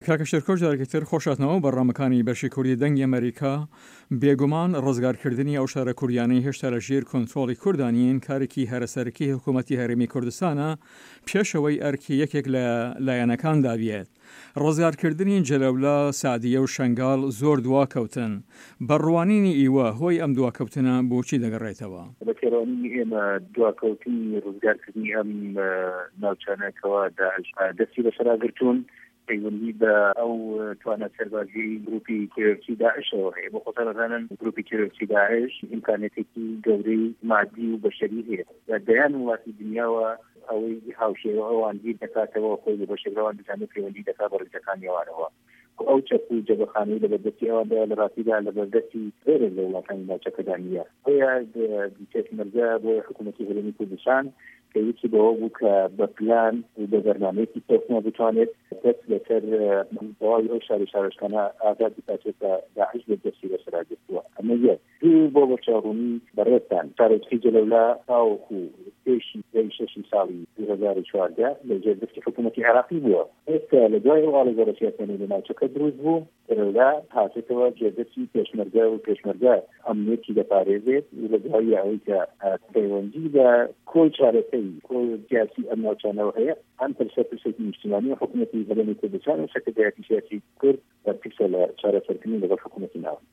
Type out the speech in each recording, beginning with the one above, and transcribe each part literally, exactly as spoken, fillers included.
کاکە شێرکۆ جارێکتر خۆشاتنەوە بەڕامەکانی بەشی کوردی دەنگی ئەمریکا بێگومان ڕزگارکردنی ئەو شارە کوردیانەی هێشتا لە ژێر کۆنتڕۆڵی کوردانین کارێکی هەرەسەرکی حکوومەتی هەرێمی کوردستانە پێشەوەی ئەرکی یەکێک لە لایەنەکان دابێت. ڕزگارکردنی جەلەولا، سعدیە و شەنگاڵ زۆر دواکەوتن. بەڕوانینی ئیوە هۆی ئەم دواکەوتنە بۆچی دەگەڕێتەوە؟ بەکێڕانی ئێمە دواکەوتنی ڕزگارکردنی ئەم ناوچانەکەەوە داعش دەستی بەسەراگرتوون پەیوەندی بە ئەو توانە سەربازی گروپی تێرۆریستی داعشەوە هەیە. بۆ خۆتانەزانن گروپی تێرۆریستی داعش ئیمکانێتێکی گەورەی مادی و بەشەری هەیە لە دەیان وڵاتی دنیاوە ئەوەی هاوشێوە ئەوان بیر دەکاتەوە خۆی لە بەشێکەوەوان بزانێت پەیوەندی دەکات بە ڕێگەکانیەوانەوە. ئەو چەپ و جەبەخانەی لە بەردەستی ئەواندا لە ڕاستیدا لە بەردەستی زۆرە لە وڵاتانی ناوچەکەدا نییە. ئەویا پێشمەرگە بۆ حکوومەتی هەرێمی کوردستان کە یەکی بەوە بوو کە بە پلان و بە بەرنامەیەکی تەسمە بتوانێت دەست لەسەر بەواوی ئەو شاری شارەشکانە ئازاد بکاتێتە داعش بە دەستی بەسەراگرتووە. ئەمە یەک. دوو بۆ بەچاوڕوونی بەڕێزتان شارۆچکەی جەلەولا تاوەکو پێشی دەی شەشی ساڵی دوو هەزار و چواردە لە جێدەستی حکوومەتی عێراقی بووە. ئێستا لە دوای ئەو ئاڵۆزۆرە سیاسیانەی لە ناوچەکە دروست بوو جەلەولا هاتێتەوە جێدەستی پێشمەرگە و پێشمەرگە ئەمنیەتی دەپارێزێت و لە دوای ئەوەی کە پەیوەندی بە کۆی چارەکەی کۆی سیاسی ئەم ناوچانەوە هەیە ئەم پرسە پرسێکی نیشتیمانی حکوومەتی هەرێمی کوردستان و سەکرتەریاتی سیاسی کورد بەرپرسە لە چارەسەرکردنی لەگەڵ حکوومەتی ناوەند.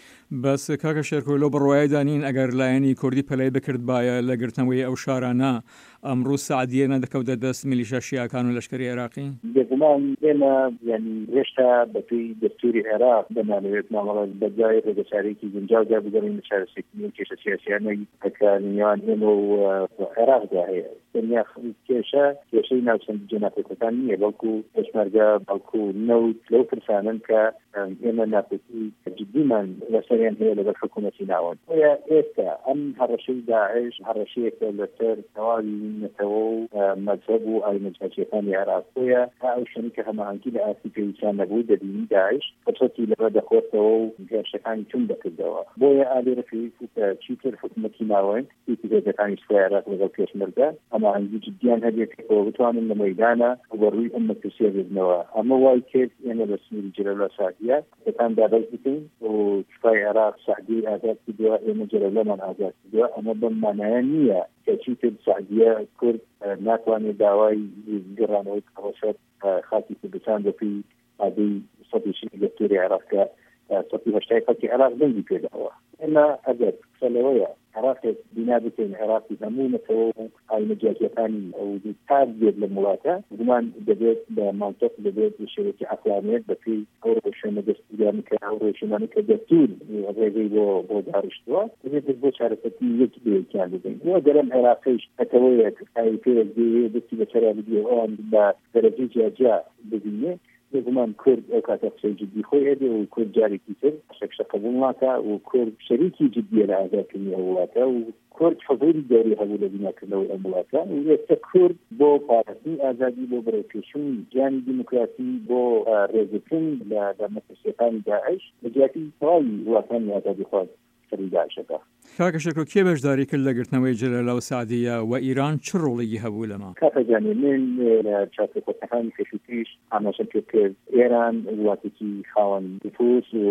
بەس کاکە شێرکۆ لەو بڕوایە دانین ئەگەر لایەنی کوردی پەلەی بکرد باە لە گرتنەوەی ئەو شارانە ئەمڕۆ سعدیە نەدەکەوتە دەست میلیشە شیعەکان و لەشکری عێراقی؟ بێگومان ئێمە یعنی هێشتا بەپێی دەستوری عێراق دەمانەوێت مامەڵات بەجای ڕێگەچارێکی گونجاودا بگەڕین لە چارەسەرکردنی و کێشە سیاسیانەی کە نێوان ئێمە و عێراقدا هەیە. دنیا کێشە کێشەی ناوچەند جەناپێکەکان نییە بەڵکو پێشمەرگە بەڵکو نەوت لەو پرسانن کە ئێمە ناپێکی جدیمان لەسەریان هەیە لەگەڵ حکوومەتی ناوەند. ئێستا ئەم هەڕەشەی داعش هەڕەشەیەکە لەسەر تەواوی نەتەوە و مەذهب و ئایمەجاچیەکانی عێراقۆیە تا ئەو شەنی کە هەماهەنگی لە ئاسی پێویستیان نەبوو دەبینی داعش فرسەتی لەبەر دەخۆتەوە و هێرشەکانی چون دەکردەوە. بۆیە ئالێرە پێویست کە چیتر حکوومەتی ناوەند هێزەکانی سوپای عێراق لەگەڵ پێشمەرگە هەماهەنگی جدیان هەبێتەوە بتوانن لە مەیدانە بەڕووی ئەم مەترسیە ببنەوە. ئەمە وای کرد ئێمە بە سنووری جەلەولا سعدیە دەتان دابەز بکەین و سوپای عێراق سعدی ئازاد کردووە ئێمە جەلەولەمان ئازاد کردووە. ئەمە بەم مانایە نییە کە چیتر سعدیە کورد ناتوانێت داوای گەڕانەوەی هەوەسەر خاکی کوردستان بەپێی مادەی سەد و شەش دەستوری عێراقکە سەد و هەشتای خەڵکی عێراق دەنگی پێداوە. ئێمە ئەگەر قسەلەوەیە عێراقێک بینا بکەین عێراقی هەموو نەتەوە و ئایمەجاچیەکانی ئەو تاک بێت لە وڵاتە گومان دەبێت بە مانتەق دەبێت بە شێوەیەکی عەقلانیەت بەپێی ئەو ڕۆژانە دەستگیرانی کە ئەو ڕۆژانانی کە دەستور ڕێگەی بۆ بۆ داڕشتووە دەبێت بۆ چارەسەرکردنی یەکی بێتیان بدەین. وە گەرم عێراقیش نەتەوەیەک ئای پێ دەستی بەسەرا بدوێ ئەوان بە دەرەجەی جیاجیا ببینێ. بێگومان کورد ئەو کاتە قسەی جدی خۆی هەبێ و کورد جارێکی تر شەکشە قبول ناکە و کورد شەریکی جدیە لە ئازادکردنی ئەو وڵاتە و کورد حضوری دەوری هەبوو لە بیناکردنەوەی ئەم وڵاتە و ئێستا کورد بۆ پارێزنی ئازادی بۆ بەڕێوەپێشووی گیانی دیموکراسی بۆ ڕێگرتن لە دامەترسیەکانی داعش لە جیاتی تەواوی وڵاتانی ئازادی خواست سەری داعشەکە. کاکە شێرکۆ کێ بەشداری کرد لە گرتنەوەی جەلەولا و سعدیە و ئیران چ ڕۆڵێکی هەبوو لەمە؟ کاکەجانێ من لە چاپۆکۆتەکانی پێشووتیش ئاماژەم پێ کرد ئێران وڵاتێکی خاوەن نفوس و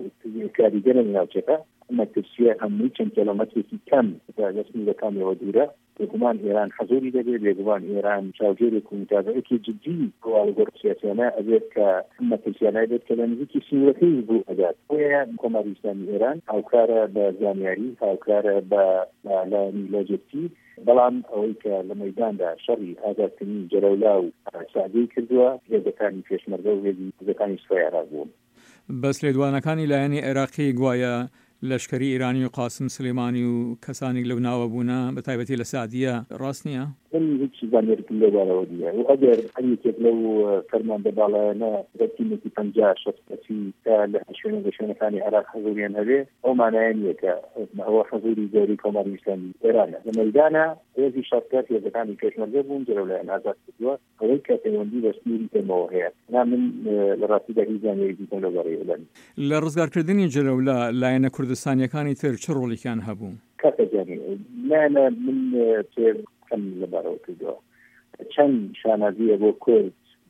کاریگەرە لە ناوچەکە مەترسیە هەمووی چەند کیلۆمەترێکی کەم لەسمیلەکانەوە دوورە. بێگومان ئێران حەزوری دەبێت بێگومان ئێران چاوگێرێک و متابعەیەکی جدی بۆ ئاڵوگۆڕ سیاسیانە ئەبێت کە مەترسیانە بێت کە لە نزیکی سنوورەکەی بوو ئەدات. بۆیە کۆماری ئیسلامی ئێران هاوکارە بە زانیاری هاوکارە بە لایەنی لۆجستیک بەڵام ئەوەی کە لە مەیداندا شەڕی ئازادکردنی جەلەولا و سعدیە کردووە هێزەکانی پێشمەرگە و هێزەکانی سوپای عێراق بوون. بەس لێدوانەکانی لایەنی عێراقی گوایە لەشکری ئیرانی و قاسم سلێمانی و کەسانی لەو ناوە بوونە بە تایبەتی لە سعدیە ڕاست نییە؟ من هیچ زانیاریکم لێوارەوە دیە و ئەگەر هەریەکێک لەو فەرماندە باڵایانە دەتیمێکی پەنجا شەست کەسی کە لە شوێنە لە شوێنەکانی عێراق حەزوریان هەبێ ئەو مانایە نییە کە ئەوە حەزوری گەوری کۆماری ئیسلامی ئێرانە. لە مەیدانە هێزی شەڕکار هێزەکانی پێشمەرگە بوون جەلەولایان ئازاد کردووە ئەوەی کە پەیوەندی بە سنووری پێمەوە هەیە. نا من لە ڕاستیدا هیچ زانیاریکی دیکەم لەوبارەیەوە لەن. لە ڕزگارکردنی جەلەولا لایەنە کوردستانیەکانی تر چ ڕۆڵێکیان هەبوو؟ کاکەجانێ لایەنە من پێ کەم لەبارەوە کردووە چەند شانازیە بۆ کورد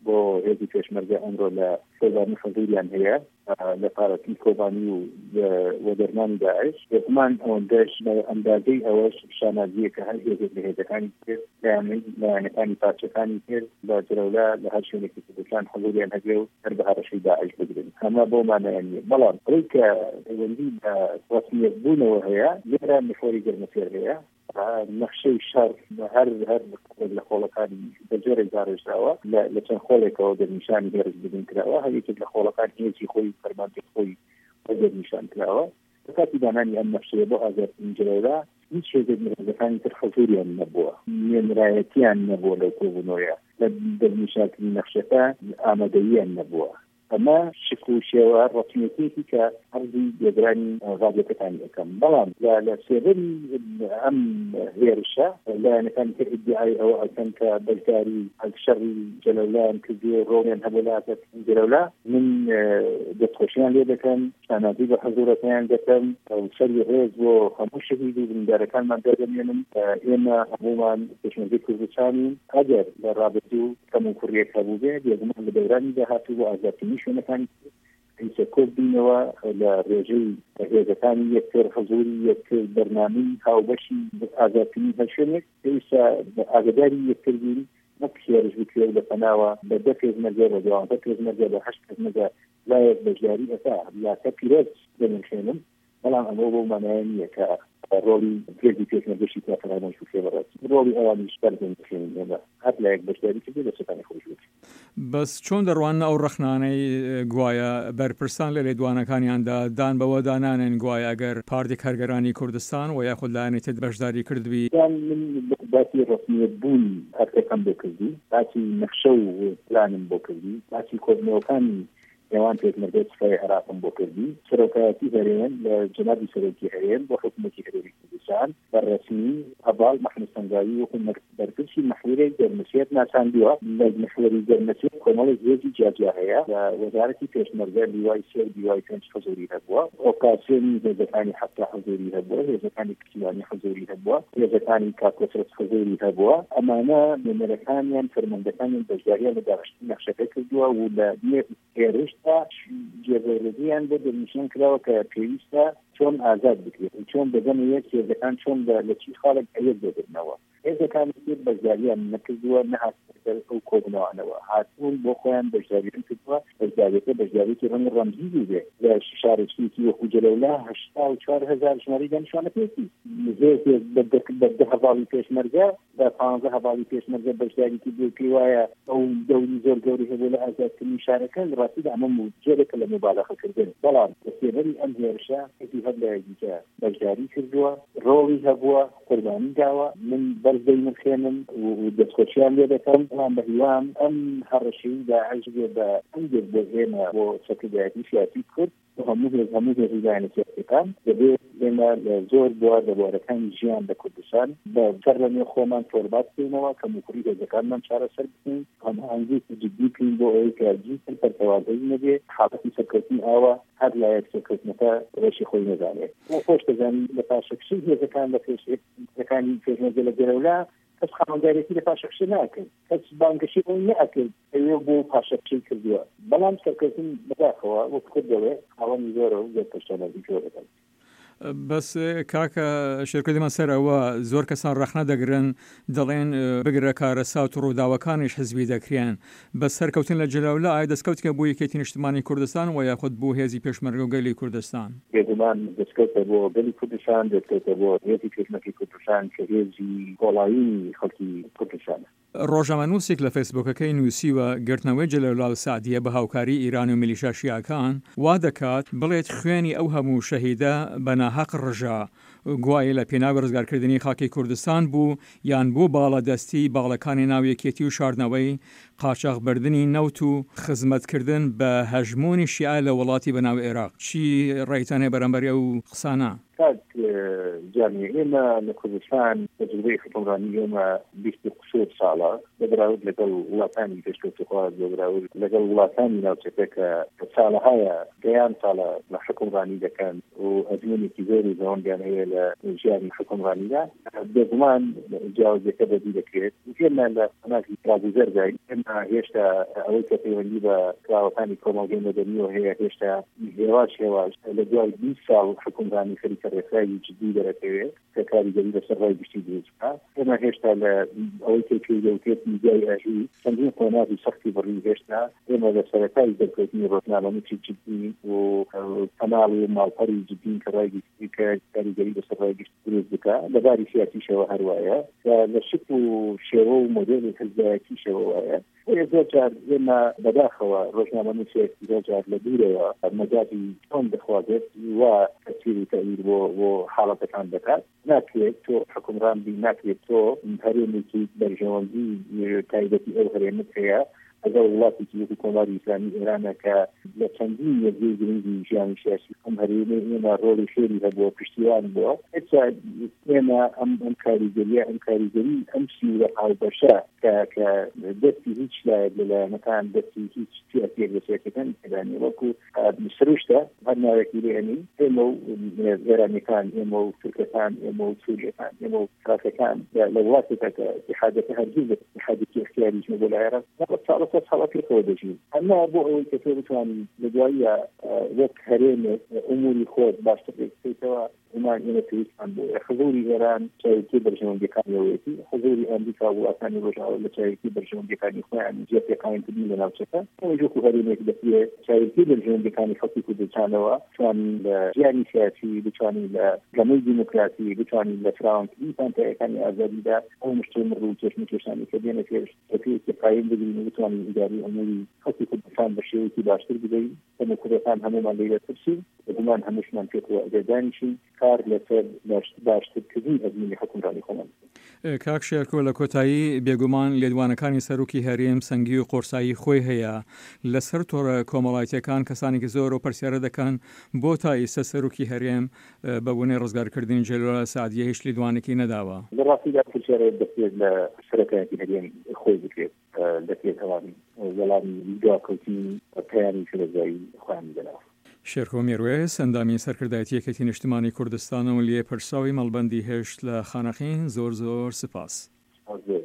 بۆ هێزی پێشمەرگە ئەمڕۆ لە کۆبانی حەزوریان هەیە لە پارەتی کۆبانی و وە دەرمانی داعش بێگومان ئەوەندەش ئەندازەی ئەوەش شانازیەکە هەر هێزێک لە هێزەکانی تر لایەنەکانی پارچەکانی تر بە جلەولا لە هەر شوێنێکی کوردستان حەزوریان هەبێ و هەر بە هەڕەشەی داعش بگرن هەمە بۆ مانایان نیە بەڵام ئەوەی کە پەیوەندی بە ڕەسمیەت بوونەوە هەیە لێرە نەفۆری گەرمەسێر هەیە نەخشەی شەڕ هەر هەر لە خۆڵەکانی بەجۆرێک داڕێژراوە لە چەند خۆڵێکەوە دەرنیشانی هێرش بدن کراوە هەریەکێک لە خۆڵەکان هێزی خۆی فەرمانگەی خۆی دەرنیشان کراوە لە کاتی دانانی ئەم نەخشەیە بۆ ئازادکردنی جلەولا هیچ شێزێک مرۆڤەکانی تر حەزوریان نەبووە نوێنرایەتیان نەبووە لەو کۆبوونەوەیە لە دەرنیشانکردنی نەخشەکە ئامادەییان نەبووە ئەمە شکل و شێوە ڕەسمیەتێکی کە هەرزی دێدرانی ڕادیۆکەتانی دەکەم بەڵام لە سێبەری ئەم هێرشە لایەنەکانی تر ئیدعای ئەوە ئەکەن کە بەشداری شەڕی جەلەولایان کردووە ڕۆڵیان هەبوو لە جەلەولا من دەستخۆشیان لێ دەکەم شانازی بە حەزوورەکەیان دەکەم سەری هێز بۆ هەموو شەهید و بریندارەکانمان دەدەمێنم ئێمە هەموومان پێشمەرگەی کوردستانین ئەگەر لە ڕابردوو کەم و کوڕیەک هەبوو بێ بێگومان لە دەورانی داهاتوو بۆ ئازادکردنی شوێنەکانی هیچە کۆبینەوە لە ڕێژەی هێزەکانی یەکتر حەزوری یەکتر بەرنامەی هاوبەشی ئازادکردنی هەر شوێنێک پێویستە ئاگاداری یەکتربوون نەک هێرش بکرێ لە پەناوە بە دە پێشمەرگە بە دوازدە پێشمەرگە بە هەشت پێشمەرگە لایەک بەشداری ئەکا یاکە پیرۆز دەمێنێنم بەڵام ئەمە بۆ مانایە نییە کە ڕۆڵی گردی پێشمەرگەشی کافرانەی شوکێ بەڕێت ڕۆڵی ئەوانیش بەردەمێنێن ئێمە هەر لایەک بەشداری کردی لە سەتانی خۆش بێت بەس چۆن دەڕوانە ئەو ڕەخنانەی گوایە بەرپرسان لە لێدوانەکانیاندا دان بەوە دانانێن گوایە ئەگەر پارتی کارگەرانی کوردستان و یاخود لایەنێتی بەشداری کردوی من باسی ڕەسمیەت بوون هەرکەکەم بۆ کردی باسی نەخشە و پلانم بۆ کردی باسی کۆبنەوەکانی نێوان پێشمەرگەی سوپای عێراقم بۆ کردی سەرۆکایەتی هەرێن لە جەنابی سەرۆکی هەرێن بۆ حکوومەتی هەرێمی کوردستان بەڕەسمی هەباڵ مەحموود سەنگاوی وەکو بەرپرسی مەحوورەی گەرمەسێر ناساندووە لە مەحوەری گەرمەسێر کۆمەڵی هێزی جیاجیا هەیە لە وەزارەتی پێشمەرگە لیوای سێ و لیوای پێنج حەزوری هەبووە ئۆکاسیۆنی هێزەکانی حەفتا حەزوری هەبووە هێزەکانی کچیوانی حەزوری هەبووە هێزەکانی کاکۆسرس حەزوری هەبووە ئەمانە نوێنەرەکانیان فەرماندەکانیان بەشداریان لە داڕشتی نەخشەکە کردووە و لە هێرش جێبەرگیان بۆ دەرنیشان کراوە کە پێویستە چۆن ئازاد بکرێت چۆن بەدەمەیەک هێزەکان چۆن لە چی خاڵێک ئەیەک دەبنەوە هێزەکانی تر بەشداریان نەکردووە نەهات ئەو کۆبنەوەانەوە هاتوون بۆ خۆیان بەشداریان کردووە بەشداریەکە بەشداریەکی ڕەنگ ڕەمزی بووبێ لە شارێکی وەکو جەلەولا هەشتا و چوار هەزار ژمارەی دانیشتوانە پێکی بە هەواڵی پێشمەرگە بە پانزە هەواڵی پێشمەرگە بەشداریکی بێ پێی وایە ئەو دەوری زۆر گەوری هەبوو لە ئازادکردنی شارەکە لە ڕاستیدا ئەمە جێرێکە لە مبالەغەکردن بەڵام بە سێبەری ئەم هێرشە هەتی هەر لایەکیکە بەشداری کردووە ڕۆڵی هەبووە قوربانی داوە من بەرزدەی نرخێنم و دەستخۆشیان لێ دەکەم بەڵام بە هیوام ئەم هەڕەشەی داعش بێ بە ئەنگێک بەهێنە بۆ سەکردایەتی سیاسی کورد هەموو هێز هەموو هێزیدایانە سیاسەکان دەبێت ئێمە زۆر بووە دەبارەکانی ژیان لە کوردستان بە سەر لەنێ خۆمان تۆربات بکەینەوە کە موکوری هێزەکانمان چارەسەر بکەین هەماهەنگێکی جدی بکەین بۆ ئەوەی کە جیتر پەرتەوازەی نەبێ حاڵەتی سەرکەوتنی ئاوە هەر لایەک سەرکەوتنەکە ڕێشی خۆی نەزانێت بۆ خۆش دەزانین لە پاشەکشی هێزەکان لە پێشەکانی پێشمەرگە لە گەرەولا کەس خاوەندارێتی لە پاشەکشە ناکرد کەس بانگەشی ئەوی نەئەکرد ئەوێ بۆ پاشەکشەی کردووە بەڵام سەرکەوتن بەداخەوە وەک کردەوە ئەوەی زۆرە و زۆر پەشتەوازی جۆرەکەن بەس کاکە شێرکردیمان سەر ئەوە زۆر کەسان ڕەخنە دەگرن دەڵێن بگرە کارە ساوت و ڕووداوەکانیش حزبی دەکرێن بە سەرکەوتن لە جەلەولا ئایا دەستکەوتکە بۆ یەکێتی نیشتمانی کوردستان و یاخود بۆ هێزی پێشمەرگە و گەلی کوردستان بێگومان دەستکەوتە بۆ گەلی کوردستان دەستکەوتە بۆ هێزی پێشمەرگەی کوردستان کە هێزی کۆڵایی خەڵکی کوردستانە ڕۆژنامەنووسێک لە فەیسبووکەکەی نووسیوە گرتنەوەی جەلەولا سعدیە بە هاوکاری ئیران و میلیشا شیعەکان وا دەکات بڵێت خوێنی ئەو هەموو شەهیدە بە ناحەق ڕژا گوایە لە پێناوی ڕزگارکردنی خاکی کوردستان بوو یان بۆ باڵەدەستی باڵەکانی ناویەکێتی و شاردنەوەی قاچاغبردنی نەوت و خزمەتکردن بە هەژمۆنی شیعە لە وڵاتی بەناو عێراق چی ڕێیتان هەیە بەرامبەر ئەو قسانە؟ جامعه ئێمە لە کوردستان تەجروبەی حکومڕانی ئێمە بیست و ساڵە لەبەراورد لەگەڵ وڵاتانی پێشکەوتوخوا لەبەراورد لەگەڵ وڵاتانی ناوچەکە کە ساڵەهایە گەیان ساڵە لە حکومڕانی دەکەن و ئەزمونێکی زۆری زەوەندیان هەیە لە ژیانی حکومڕانیدا بێگومان جیاوازەکە بەدی دەکرێت ئێمە لە قەناتی پرابوزەرداین ئێمە هێشتا ئەوەی کە پەیوەندی بە کراوەکانی کۆمەڵگەی مەدەنیەوە هەیە هێشتا هێواش هێواش لە دوای بیست ساڵ حکومڕانی خەریکە ڕێکخراوی جدی دەرەکەوێت کە کاریگەری لەسەر ڕای گشتی دروست بکات ئێمە هێشتا لە ئەوەی کە دەوتێت میدیای ئاژووی چەندین قۆناغی سەختی بڕی هێشتا ئێمە لە سەرەتای دەرکەوتنی ڕۆژنامەنووسی جدی و کەناڵ و ماڵپەڕی جدین کە ڕای گشتی کە کاریگەری لەسەر ڕای گشتی دروست بکات لەباری سیاسیشەوە هەروایە لە شک و شێوە و مۆدێلی حزبایەتیشەوە وایە زۆر جار ئێمە بەداخەوە ڕۆژنامەنووسێکی زۆر جار لە دوورەوە مەجای چۆن دەخوازێت وا تەسیری تەغییر بۆ بۆ حاڵەتەکان دەکات ناکرێت تۆ حکومڕان بی ناکرێت تۆ هەرێمێکی بەرژەوەندی تایبەتی ئەو هەرێمت هەیە ئەگەر وڵاتێکی وەکو کۆماری ئیسلامی ئێرانە کە لە چەندین وەرزەی گرنگی ژیانی سیاسی ئەم هەرێمە ئێمە ڕۆڵی خێری هەبووە پشتیوان بووە هێچا ئێمە ئەم ئەم کاریگەریە ئەم کاریگەری ئەم سیورە ئاوبەشە کە کە دەستی هیچ لایەک لەلایەنەکان دەستی هیچ سیاسیەک لە سیاسەکان پێدانی وەکو سروشتە هەر ناوێکی لێنی ئێمە و ئێرانیەکان ئێمە و تورکەکان ئێمە و سووریەکان ئێمە و فڕانسەکان لە وڵاتێکە کە اتحادەکە هەرگیز اتحادێکی اختیاریش نەبوو لە عێراق ساڵە ساڵەکەەوە دەژین ئەمما بۆ ئەوەی کە تۆ بتوانین لە دواییە وەک هەرێمێک ئوموری خۆت باشتر بکەیتەوە همان ئێمە پێویستمان بۆ حضوری ئێران چاویلکی بەرژەوەندیەکانیەوەیەتی حضوری ئەمریکا و وڵاتانی ڕۆژئاوا لە چاویلکی بەرژەوەندیەکانی خۆیان جێپێکاوێنکردن لە ناوچەکە ئەوەی وەکو هەرێمێک دەکرێت چاویلکی بەرژەوەندیەکانی خەڵکی کوردستانەوە بتوانین لە ژیانی سیاسی بتوانین لە گەمەی دیموکراسی بتوانین لە فراوانکردنی پانتایەکانی ئازادیدا ئەو مشتێ مڕ و چێشم و کێشانی کە دێنە پێش پێویستی قایم بگرین و بتوانین ئیداری ئەموری خەڵکی کوردستان بە شێوەیەکی باشتر بدەین هەموو کوردستان هەمومان لێرە ترسین بەگومان هەمووشمان پێکەوە ئەگەردانیشین کار لەسەر باشترکردنی ئەزمونی حکومڕانی خۆمان کاک شێرکۆ لە کۆتایی بێگومان لێدوانەکانی سەرۆکی هەرێم سەنگی و قۆرسایی خۆی هەیە لەسەر تۆڕە کۆمەڵایەتیەکان کەسانێکی زۆر و پرسیارە دەکەن بۆ تا ئێستا سەرۆکی هەرێم بە بوونەی ڕزگارکردنی جەلۆلە سەعدیە هیچ لێدوانێکی نەداوە لەڕاستیدا پرسیارە دەکرێت لە سەرەکایەتی هەرێم خۆی بکرێت دەکرێت ئەوانی وەڵامی دوواکەوتنی پەیامی فلەزایی خۆیان بدەنەوە شێرکۆ میێروێس ئەندامی سەرکردایەتی یەکێتی نیشتیمانی کوردستان و لێ پرساوی مەڵبەندی هێشت لە خانەخین زۆر زۆر سپاس.